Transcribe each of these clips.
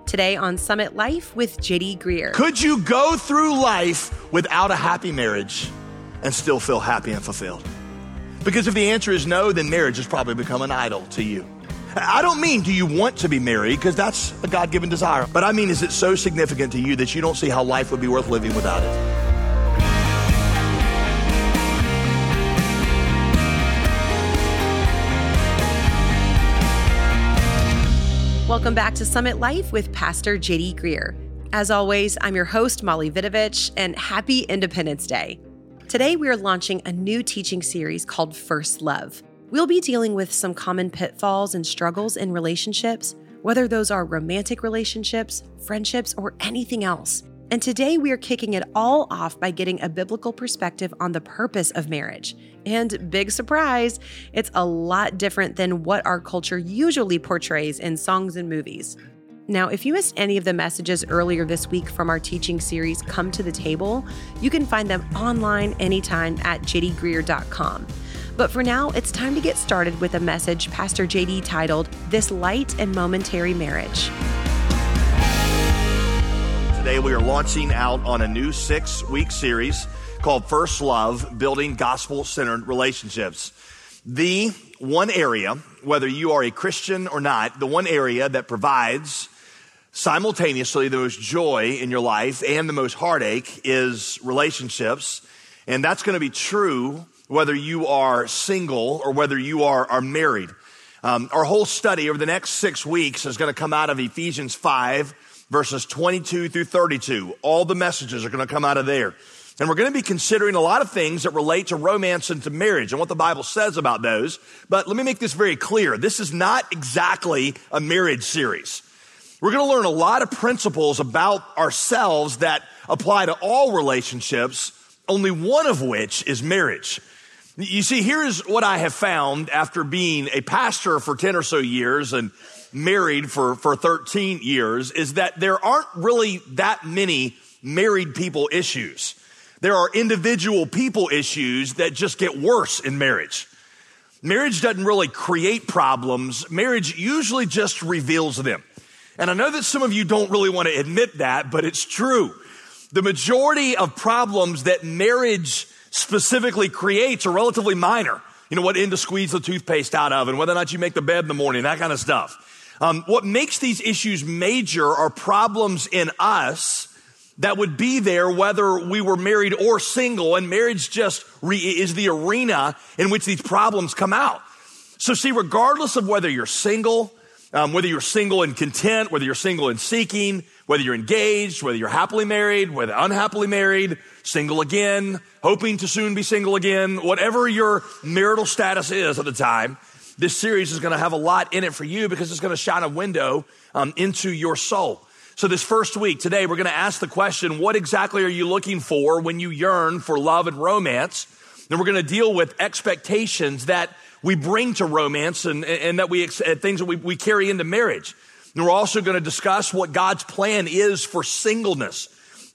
Today on Summit Life with JD Greear. Could you go through life without a happy marriage and still feel happy and fulfilled? Because if the answer is no, then marriage has probably become an idol to you. I don't mean do you want to be married, because that's a God-given desire. But I mean, is it so significant to you that you don't see how life would be worth living without it? Welcome back to Summit Life with Pastor JD Greear. As always, I'm your host, Molly Vidovich, and happy Independence Day. Today, we are launching a new teaching series called First Love. We'll be dealing with some common pitfalls and struggles in relationships, whether those are romantic relationships, friendships, or anything else. And today, we are kicking it all off by getting a biblical perspective on the purpose of marriage. And big surprise, it's a lot different than what our culture usually portrays in songs and movies. Now, if you missed any of the messages earlier this week from our teaching series, Come to the Table, you can find them online anytime at jdgreear.com. But for now, it's time to get started with a message Pastor JD titled, This Light and Momentary Marriage. Today we are launching out on a new 6-week series called First Love, Building Gospel-Centered Relationships. The one area, whether you are a Christian or not, the one area that provides simultaneously the most joy in your life and the most heartache is relationships. And that's going to be true whether you are single or whether you are married. Our whole study over the next 6 weeks is going to come out of Ephesians 5, verses 22 through 32. All the messages are going to come out of there. And we're going to be considering a lot of things that relate to romance and to marriage and what the Bible says about those. But let me make this very clear. This is not exactly a marriage series. We're going to learn a lot of principles about ourselves that apply to all relationships, only one of which is marriage. You see, here's what I have found after being a pastor for 10 or so years and married for 13 years, is that there aren't really that many married people issues. There are individual people issues that just get worse in marriage. Marriage doesn't really create problems. Marriage usually just reveals them. And I know that some of you don't really want to admit that, but it's true. The majority of problems that marriage specifically creates are relatively minor. You know, what end to squeeze the toothpaste out of and whether or not you make the bed in the morning, that kind of stuff. What makes these issues major are problems in us that would be there whether we were married or single, and marriage just is the arena in which these problems come out. So see, regardless of whether you're single and content, whether you're single and seeking, whether you're engaged, whether you're happily married, whether unhappily married, single again, hoping to soon be single again, whatever your marital status is at the time, this series is going to have a lot in it for you because it's going to shine a window into your soul. So this first week, today, we're going to ask the question, what exactly are you looking for when you yearn for love and romance? Then we're going to deal with expectations that we bring to romance and that things that we carry into marriage. And we're also going to discuss what God's plan is for singleness.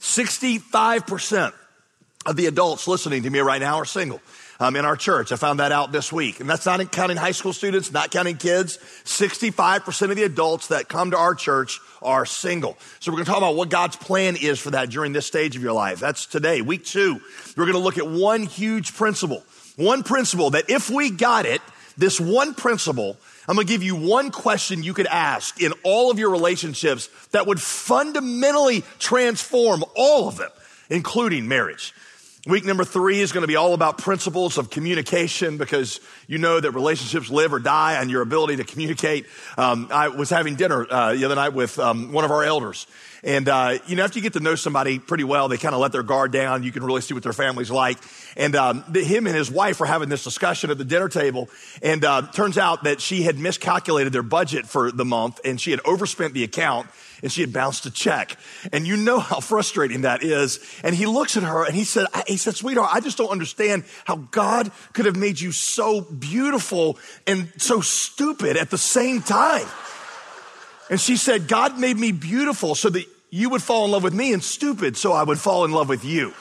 65% of the adults listening to me right now are single. In our church. I found that out this week. And that's not counting high school students, not counting kids. 65% of the adults that come to our church are single. So we're going to talk about what God's plan is for that during this stage of your life. That's today, week 2. We're going to look at one huge principle. One principle that if we got it, this one principle, I'm going to give you one question you could ask in all of your relationships that would fundamentally transform all of them, including marriage. Week number 3 is going to be all about principles of communication, because you know that relationships live or die on your ability to communicate. I was having dinner the other night with one of our elders. And, after you get to know somebody pretty well, they kind of let their guard down. You can really see what their family's like. And him and his wife were having this discussion at the dinner table. And turns out that she had miscalculated their budget for the month, and she had overspent the account, and she had bounced a check. And you know how frustrating that is. And he looks at her and he said, sweetheart, I just don't understand how God could have made you so beautiful and so stupid at the same time. And she said, God made me beautiful so that you would fall in love with me, and stupid so I would fall in love with you.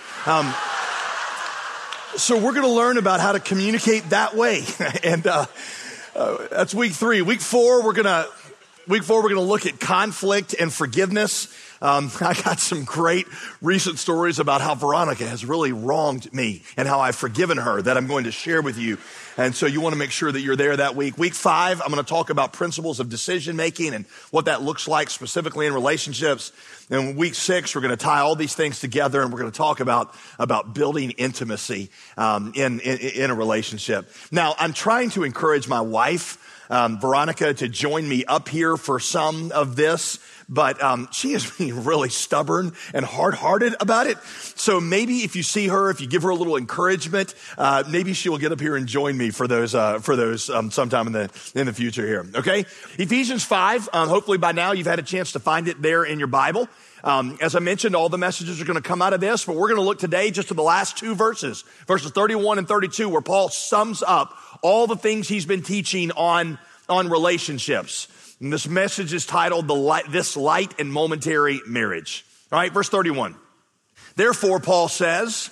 So we're going to learn about how to communicate that way. And that's week 3. Week 4, we're going to week 4, we're going to look at conflict and forgiveness. I got some great recent stories about how Veronica has really wronged me and how I've forgiven her that I'm going to share with you. And so you want to make sure that you're there that week. Week 5, I'm going to talk about principles of decision making and what that looks like specifically in relationships. And week 6, we're going to tie all these things together and we're going to talk about building intimacy in a relationship. Now, I'm trying to encourage my wife, Veronica, to join me up here for some of this, but she is being really stubborn and hard-hearted about it. So maybe if you see her, if you give her a little encouragement, maybe she will get up here and join me for those sometime in the future here. Okay, Ephesians 5. Hopefully by now you've had a chance to find it there in your Bible. As I mentioned, all the messages are going to come out of this, but we're going to look today just to the last 2 verses 31 and 32, where Paul sums up all the things he's been teaching on relationships. And this message is titled This Light and Momentary Marriage. All right, verse 31. Therefore, Paul says,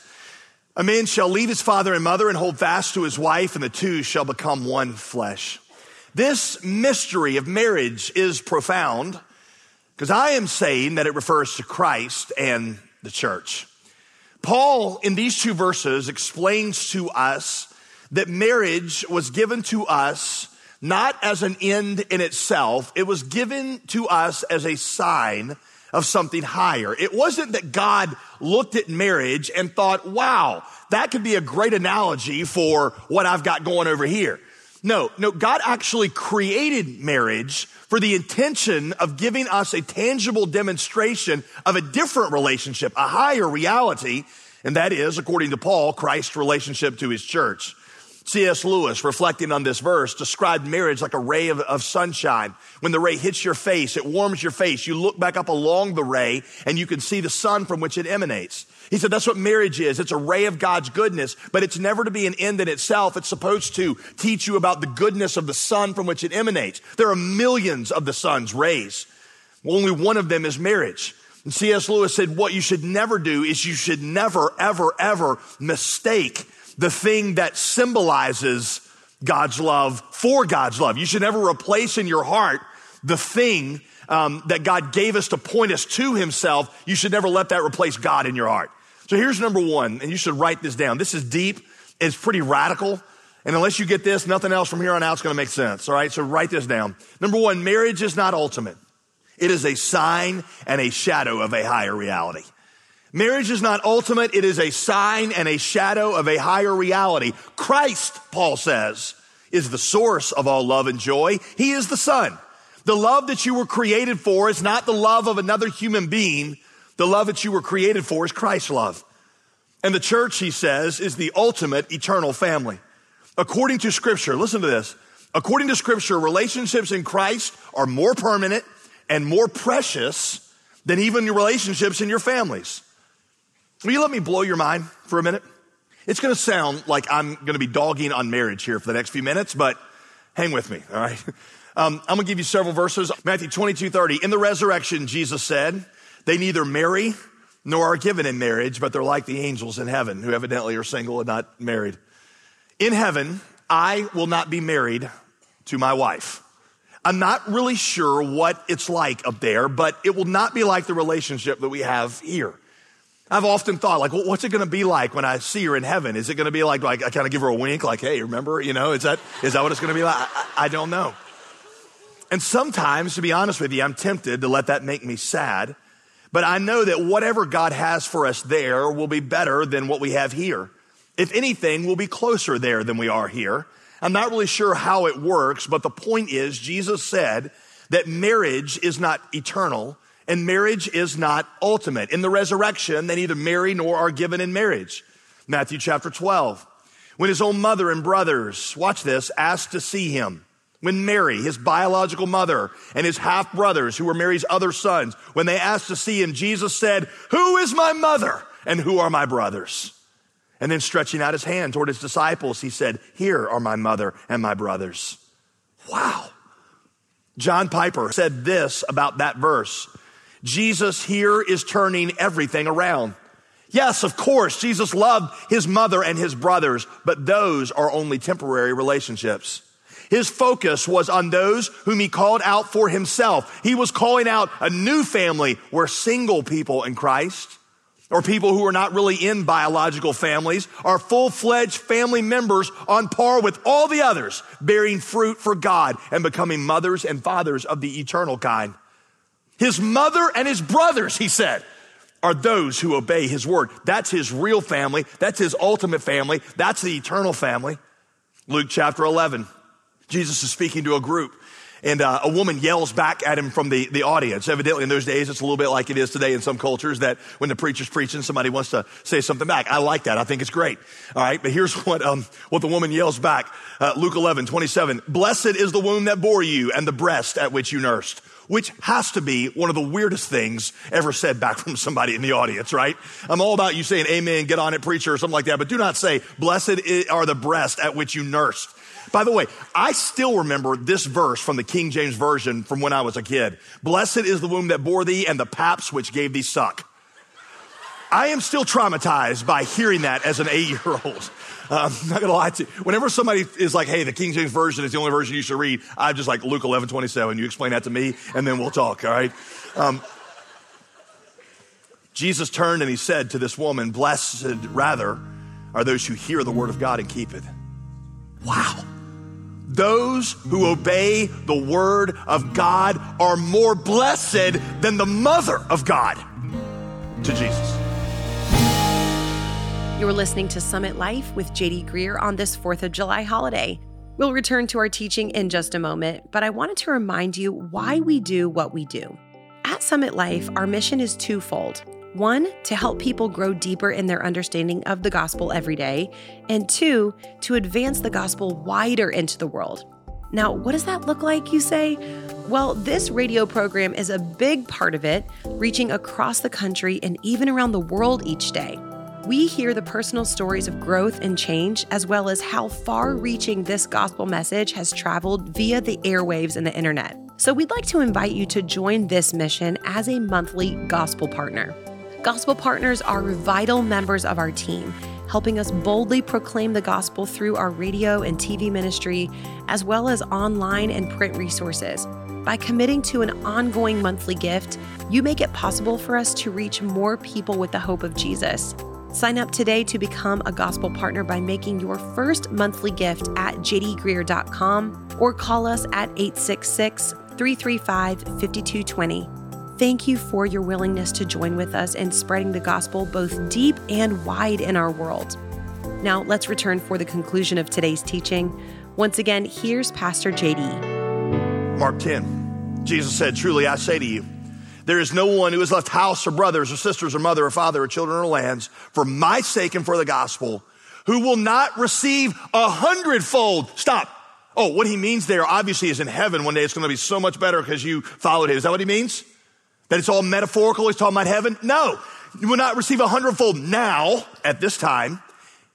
a man shall leave his father and mother and hold fast to his wife, and the two shall become one flesh. This mystery of marriage is profound because I am saying that it refers to Christ and the church. Paul, in these 2 verses, explains to us that marriage was given to us not as an end in itself. It was given to us as a sign of something higher. It wasn't that God looked at marriage and thought, wow, that could be a great analogy for what I've got going over here. No, God actually created marriage for the intention of giving us a tangible demonstration of a different relationship, a higher reality, and that is, according to Paul, Christ's relationship to his church. C.S. Lewis, reflecting on this verse, described marriage like a ray of sunshine. When the ray hits your face, it warms your face. You look back up along the ray and you can see the sun from which it emanates. He said that's what marriage is. It's a ray of God's goodness, but it's never to be an end in itself. It's supposed to teach you about the goodness of the sun from which it emanates. There are millions of the sun's rays. Only one of them is marriage. And C.S. Lewis said what you should never do is you should never, ever, ever mistake the thing that symbolizes God's love for God's love. You should never replace in your heart the thing that God gave us to point us to himself. You should never let that replace God in your heart. So here's number 1, and you should write this down. This is deep. It's pretty radical. And unless you get this, nothing else from here on out is going to make sense. All right, so write this down. Number 1, marriage is not ultimate. It is a sign and a shadow of a higher reality. Marriage is not ultimate. It is a sign and a shadow of a higher reality. Christ, Paul says, is the source of all love and joy. He is the Son. The love that you were created for is not the love of another human being. The love that you were created for is Christ's love. And the church, he says, is the ultimate eternal family. According to Scripture, listen to this. According to Scripture, relationships in Christ are more permanent and more precious than even your relationships in your families. Will you let me blow your mind for a minute? It's going to sound like I'm going to be dogging on marriage here for the next few minutes, but hang with me, all right? I'm going to give you several verses. Matthew 22:30. In the resurrection, Jesus said, they neither marry nor are given in marriage, but they're like the angels in heaven who evidently are single and not married. In heaven, I will not be married to my wife. I'm not really sure what it's like up there, but it will not be like the relationship that we have here. I've often thought, like, well, what's it going to be like when I see her in heaven? Is it going to be like I kind of give her a wink, like, hey, remember, is that what it's going to be like? I don't know. And sometimes, to be honest with you, I'm tempted to let that make me sad. But I know that whatever God has for us there will be better than what we have here. If anything, we'll be closer there than we are here. I'm not really sure how it works, but the point is, Jesus said that marriage is not eternal. And marriage is not ultimate. In the resurrection, they neither marry nor are given in marriage. Matthew chapter 12. When his own mother and brothers, watch this, asked to see him. When Mary, his biological mother, and his half-brothers, who were Mary's other sons, when they asked to see him, Jesus said, who is my mother and who are my brothers? And then stretching out his hand toward his disciples, he said, here are my mother and my brothers. Wow. John Piper said this about that verse. Jesus here is turning everything around. Yes, of course, Jesus loved his mother and his brothers, but those are only temporary relationships. His focus was on those whom he called out for himself. He was calling out a new family where single people in Christ, or people who are not really in biological families, are full-fledged family members on par with all the others, bearing fruit for God and becoming mothers and fathers of the eternal kind. His mother and his brothers, he said, are those who obey his word. That's his real family. That's his ultimate family. That's the eternal family. Luke chapter 11, Jesus is speaking to a group. And a woman yells back at him from the audience. Evidently in those days, it's a little bit like it is today in some cultures that when the preacher's preaching, somebody wants to say something back. I like that. I think it's great. All right. But here's what the woman yells back. Luke 11:27. Blessed is the womb that bore you and the breast at which you nursed, which has to be one of the weirdest things ever said back from somebody in the audience, right? I'm all about you saying amen, get on it, preacher, or something like that. But do not say, blessed are the breasts at which you nursed. By the way, I still remember this verse from the King James Version from when I was a kid. Blessed is the womb that bore thee and the paps which gave thee suck. I am still traumatized by hearing that as an 8-year-old. I'm not gonna lie to you. Whenever somebody is like, hey, the King James Version is the only version you should read, I'm just like, Luke 11:27. You explain that to me and then we'll talk, all right? Jesus turned and he said to this woman, blessed rather are those who hear the word of God and keep it. Wow. Those who obey the word of God are more blessed than the mother of God to Jesus. You're listening to Summit Life with J.D. Greear on this 4th of July holiday. We'll return to our teaching in just a moment, but I wanted to remind you why we do what we do. At Summit Life, our mission is twofold. 1, to help people grow deeper in their understanding of the gospel every day, and 2, to advance the gospel wider into the world. Now, what does that look like, you say? Well, this radio program is a big part of it, reaching across the country and even around the world each day. We hear the personal stories of growth and change, as well as how far-reaching this gospel message has traveled via the airwaves and the internet. So we'd like to invite you to join this mission as a monthly gospel partner. Gospel partners are vital members of our team, helping us boldly proclaim the gospel through our radio and TV ministry, as well as online and print resources. By committing to an ongoing monthly gift, you make it possible for us to reach more people with the hope of Jesus. Sign up today to become a gospel partner by making your first monthly gift at jdgreear.com or call us at 866-335-5220. Thank you for your willingness to join with us in spreading the gospel both deep and wide in our world. Now, let's return for the conclusion of today's teaching. Once again, here's Pastor J.D. Mark 10, Jesus said, truly I say to you, there is no one who has left house or brothers or sisters or mother or father or children or lands for my sake and for the gospel who will not receive 100-fold. Stop. Oh, what he means there obviously is in heaven one day it's going to be so much better because you followed him. Is that what he means? That it's all metaphorical? He's talking about heaven? No. You will not receive 100-fold now at this time.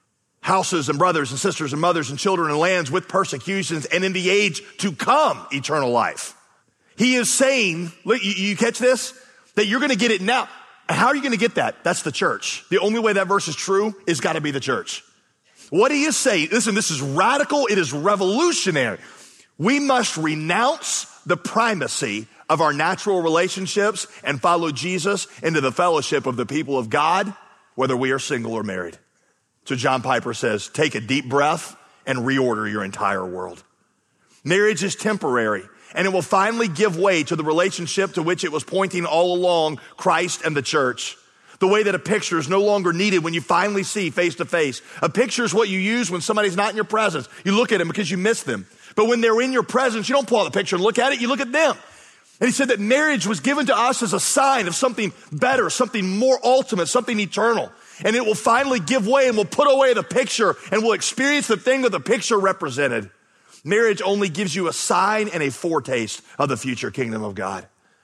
Houses and brothers and sisters and mothers and children and lands with persecutions and in the age to come, eternal life. He is saying, look, you catch this? That you're going to get it now. How are you going to get that? That's the church. The only way that verse is true is got to be the church. What he is saying, listen, this is radical. It is revolutionary. We must renounce the primacy of our natural relationships and follow Jesus into the fellowship of the people of God, whether we are single or married. So John Piper says, take a deep breath and reorder your entire world. Marriage is temporary, and it will finally give way to the relationship to which it was pointing all along, Christ and the church. The way that a picture is no longer needed when you finally see face to face. A picture is what you use when somebody's not in your presence. You look at them because you miss them. But when they're in your presence, you don't pull out the picture and look at it, you look at them. And he said that marriage was given to us as a sign of something better, something more ultimate, something eternal. And it will finally give way and we'll put away the picture and we'll experience the thing that the picture represented. Marriage only gives you a sign and a foretaste of the future kingdom of God.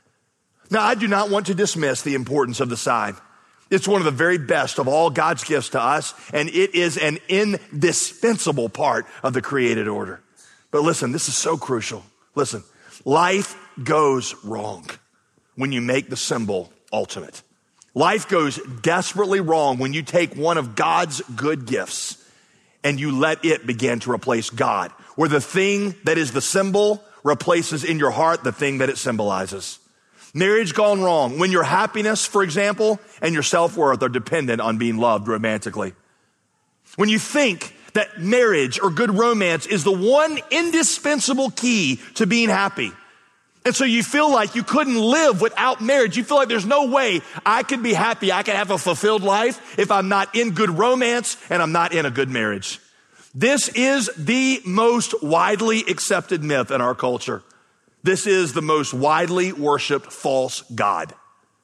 Now, I do not want to dismiss the importance of the sign. It's one of the very best of all God's gifts to us, and it is an indispensable part of the created order. But listen, this is so crucial. Listen, life goes wrong when you make the symbol ultimate. Life goes desperately wrong when you take one of God's good gifts and you let it begin to replace God, where the thing that is the symbol replaces in your heart the thing that it symbolizes. Marriage gone wrong when your happiness, for example, and your self-worth are dependent on being loved romantically. When you think that marriage or good romance is the one indispensable key to being happy, and so you feel like you couldn't live without marriage. You feel like there's no way I could be happy, I could have a fulfilled life if I'm not in good romance and I'm not in a good marriage. This is the most widely accepted myth in our culture. This is the most widely worshiped false god.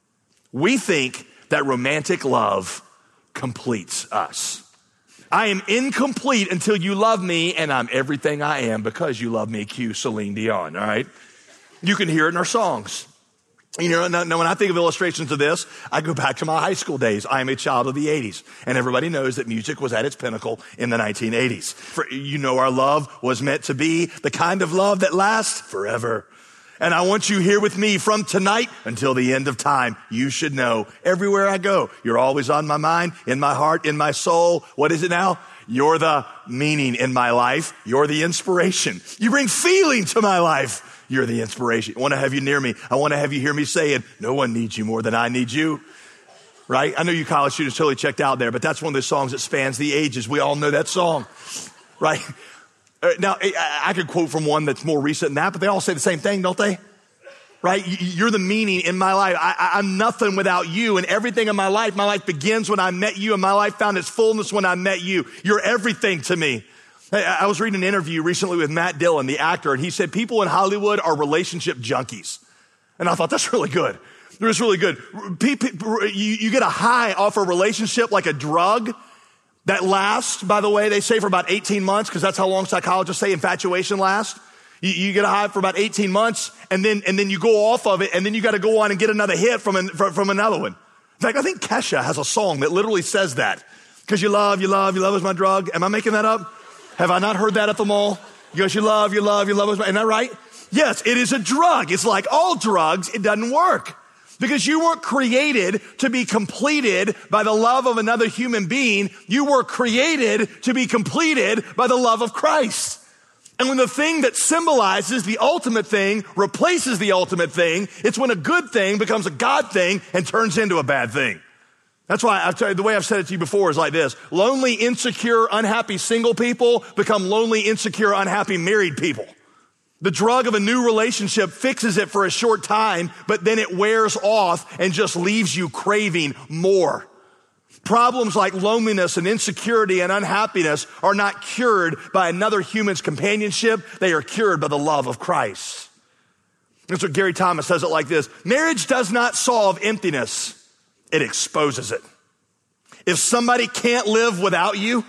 We think that romantic love completes us. I am incomplete until you love me, and I'm everything I am because you love me. Cue Celine Dion, all right? You can hear it in our songs. You know, now when I think of illustrations of this, I go back to my high school days. I am a child of the 80s, and everybody knows that music was at its pinnacle in the 1980s. Our love was meant to be the kind of love that lasts forever. And I want you here with me from tonight until the end of time. You should know everywhere I go, you're always on my mind, in my heart, in my soul. What is it now? You're the meaning in my life. You're the inspiration. You bring feeling to my life. You're the inspiration. I want to have you near me. I want to have you hear me saying, no one needs you more than I need you. Right? I know you college students totally checked out there, but that's one of those songs that spans the ages. We all know that song. Right? Now, I could quote from one that's more recent than that, but they all say the same thing, don't they? Right? You're the meaning in my life. I'm nothing without you, and everything in my life begins when I met you, and my life found its fullness when I met you. You're everything to me. I was reading an interview recently with Matt Dillon, the actor, and he said people in Hollywood are relationship junkies. And I thought, that's really good. It was really good. You get a high off a relationship like a drug that lasts, by the way, they say for about 18 months, because that's how long psychologists say infatuation lasts. You get a high for about 18 months, and then you go off of it, and then you got to go on and get another hit from another one. In fact, I think Kesha has a song that literally says that. Because you love is my drug. Am I making that up? Have I not heard that at the mall? Because you love is my, isn't that right? Yes, it is a drug. It's like all drugs, it doesn't work. Because you weren't created to be completed by the love of another human being. You were created to be completed by the love of Christ. And when the thing that symbolizes the ultimate thing replaces the ultimate thing, it's when a good thing becomes a God thing and turns into a bad thing. That's why the way I've said it to you before is like this. Lonely, insecure, unhappy single people become lonely, insecure, unhappy married people. The drug of a new relationship fixes it for a short time, but then it wears off and just leaves you craving more. Problems like loneliness and insecurity and unhappiness are not cured by another human's companionship. They are cured by the love of Christ. That's what Gary Thomas says it like this. Marriage does not solve emptiness. It exposes it. If somebody can't live without you,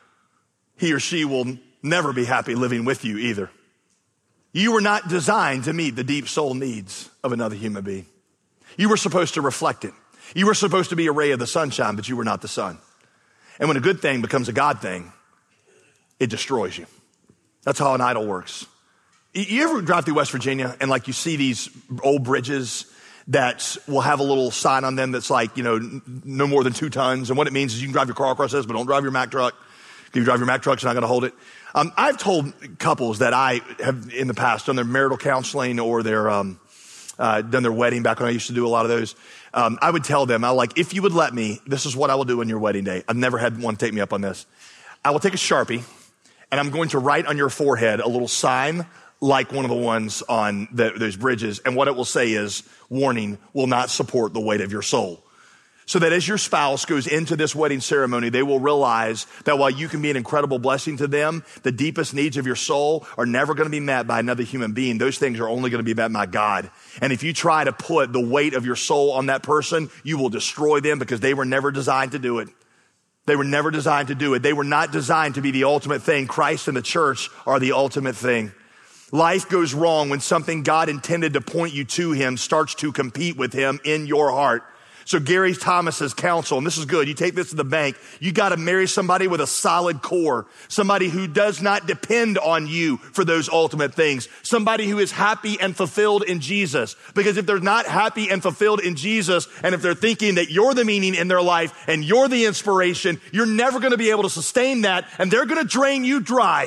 he or she will never be happy living with you either. You were not designed to meet the deep soul needs of another human being. You were supposed to reflect it. You were supposed to be a ray of the sunshine, but you were not the sun. And when a good thing becomes a God thing, it destroys you. That's how an idol works. You ever drive through West Virginia and you see these old bridges that will have a little sign on them that's no more than 2 tons. And what it means is you can drive your car across this, but don't drive your Mack truck. If you drive your Mack truck, it's not going to hold it. I've told couples that I have in the past done their marital counseling or their done their wedding back when I used to do a lot of those. I would tell them, if you would let me, this is what I will do on your wedding day. I've never had one take me up on this. I will take a Sharpie and I'm going to write on your forehead a little sign like one of the ones on those bridges. And what it will say is, warning, will not support the weight of your soul. So that as your spouse goes into this wedding ceremony, they will realize that while you can be an incredible blessing to them, the deepest needs of your soul are never going to be met by another human being. Those things are only going to be met by God. And if you try to put the weight of your soul on that person, you will destroy them because they were never designed to do it. They were never designed to do it. They were not designed to be the ultimate thing. Christ and the church are the ultimate thing. Life goes wrong when something God intended to point you to him starts to compete with him in your heart. So Gary Thomas's counsel, and this is good, you take this to the bank, you got to marry somebody with a solid core, somebody who does not depend on you for those ultimate things, somebody who is happy and fulfilled in Jesus. Because if they're not happy and fulfilled in Jesus, and if they're thinking that you're the meaning in their life and you're the inspiration, you're never going to be able to sustain that, and they're going to drain you dry.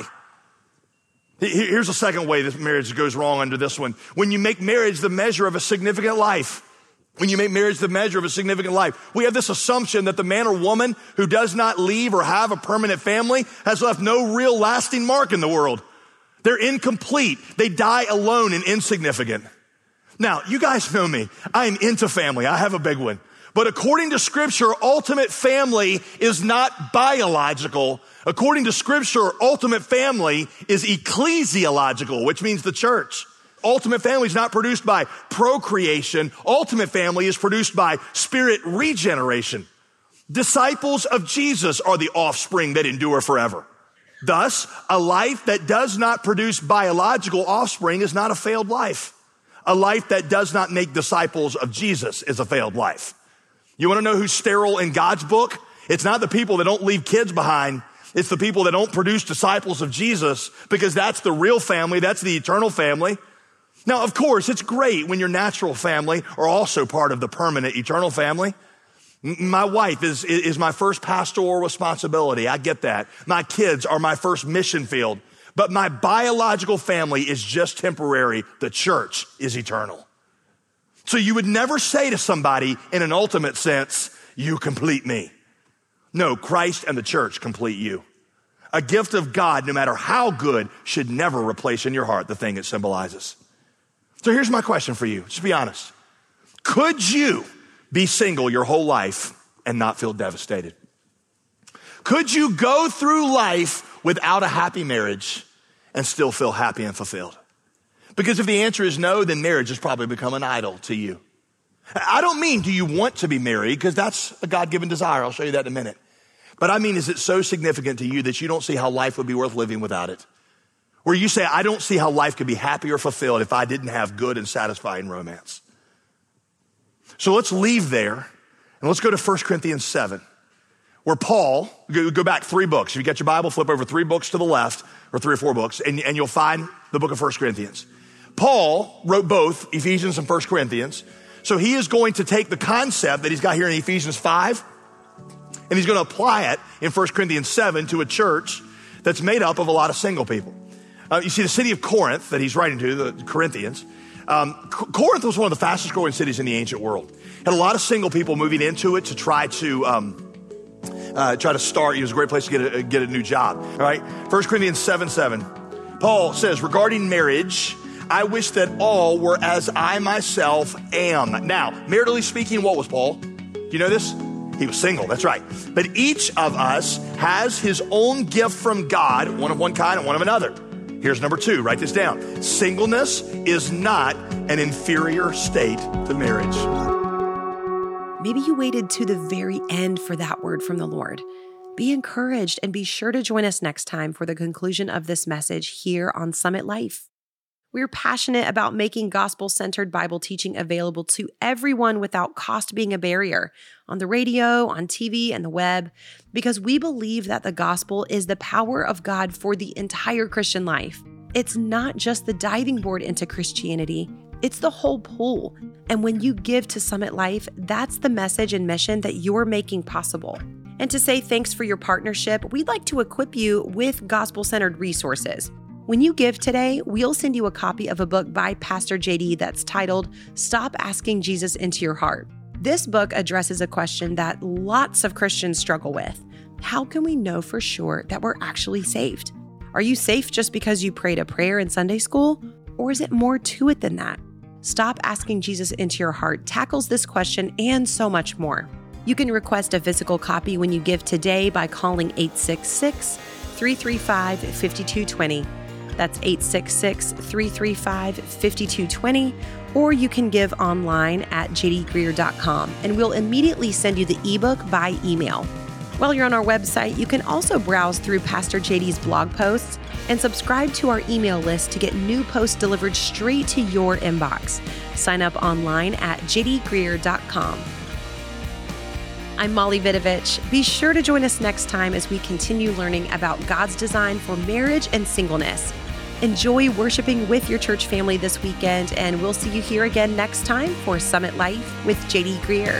Here's a second way this marriage goes wrong under this one. When you make marriage the measure of a significant life. When you make marriage the measure of a significant life, we have this assumption that the man or woman who does not leave or have a permanent family has left no real lasting mark in the world. They're incomplete. They die alone and insignificant. Now, you guys know me. I'm into family. I have a big one. But according to Scripture, ultimate family is not biological. According to Scripture, ultimate family is ecclesiological, which means the church. Ultimate family is not produced by procreation. Ultimate family is produced by spirit regeneration. Disciples of Jesus are the offspring that endure forever. Thus, a life that does not produce biological offspring is not a failed life. A life that does not make disciples of Jesus is a failed life. You want to know who's sterile in God's book? It's not the people that don't leave kids behind. It's the people that don't produce disciples of Jesus, because that's the real family. That's the eternal family. Now, of course, it's great when your natural family are also part of the permanent eternal family. My wife is my first pastoral responsibility. I get that. My kids are my first mission field. But my biological family is just temporary. The church is eternal. So you would never say to somebody in an ultimate sense, you complete me. No, Christ and the church complete you. A gift of God, no matter how good, should never replace in your heart the thing it symbolizes. So here's my question for you. Just be honest. Could you be single your whole life and not feel devastated? Could you go through life without a happy marriage and still feel happy and fulfilled? Because if the answer is no, then marriage has probably become an idol to you. I don't mean do you want to be married, because that's a God-given desire. I'll show you that in a minute. But I mean, is it so significant to you that you don't see how life would be worth living without it? Where you say, I don't see how life could be happy or fulfilled if I didn't have good and satisfying romance. So let's leave there and let's go to 1 Corinthians 7, where Paul, go back 3 books. If you got your Bible, flip over 3 books to the left, or 3 or 4 books, and you'll find the book of 1 Corinthians. Paul wrote both Ephesians and 1 Corinthians. So he is going to take the concept that he's got here in Ephesians 5, and he's going to apply it in 1 Corinthians 7 to a church that's made up of a lot of single people. You see, the city of Corinth that he's writing to, the Corinthians, Corinth was one of the fastest growing cities in the ancient world. Had a lot of single people moving into it to try to start. It was a great place to get a new job. All right, 1 Corinthians 7:7. Paul says, regarding marriage, I wish that all were as I myself am. Now, maritally speaking, what was Paul? Do you know this? He was single, that's right. But each of us has his own gift from God, one of one kind and one of another. Here's number 2, write this down. Singleness is not an inferior state to marriage. Maybe you waited to the very end for that word from the Lord. Be encouraged and be sure to join us next time for the conclusion of this message here on Summit Life. We're passionate about making gospel-centered Bible teaching available to everyone without cost being a barrier, on the radio, on TV, and the web, because we believe that the gospel is the power of God for the entire Christian life. It's not just the diving board into Christianity, it's the whole pool. And when you give to Summit Life, that's the message and mission that you're making possible. And to say thanks for your partnership, we'd like to equip you with gospel-centered resources. When you give today, we'll send you a copy of a book by Pastor JD that's titled, Stop Asking Jesus Into Your Heart. This book addresses a question that lots of Christians struggle with. How can we know for sure that we're actually saved? Are you safe just because you prayed a prayer in Sunday school? Or is it more to it than that? Stop Asking Jesus Into Your Heart tackles this question and so much more. You can request a physical copy when you give today by calling 866-335-5220. That's 866-335-5220, or you can give online at jdgreer.com, and we'll immediately send you the ebook by email. While you're on our website, you can also browse through Pastor JD's blog posts and subscribe to our email list to get new posts delivered straight to your inbox. Sign up online at jdgreer.com. I'm Molly Vidovich. Be sure to join us next time as we continue learning about God's design for marriage and singleness. Enjoy worshiping with your church family this weekend, and we'll see you here again next time for Summit Life with JD Greear.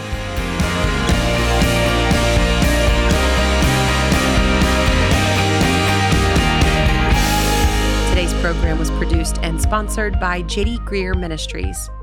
Today's program was produced and sponsored by JD Greear Ministries.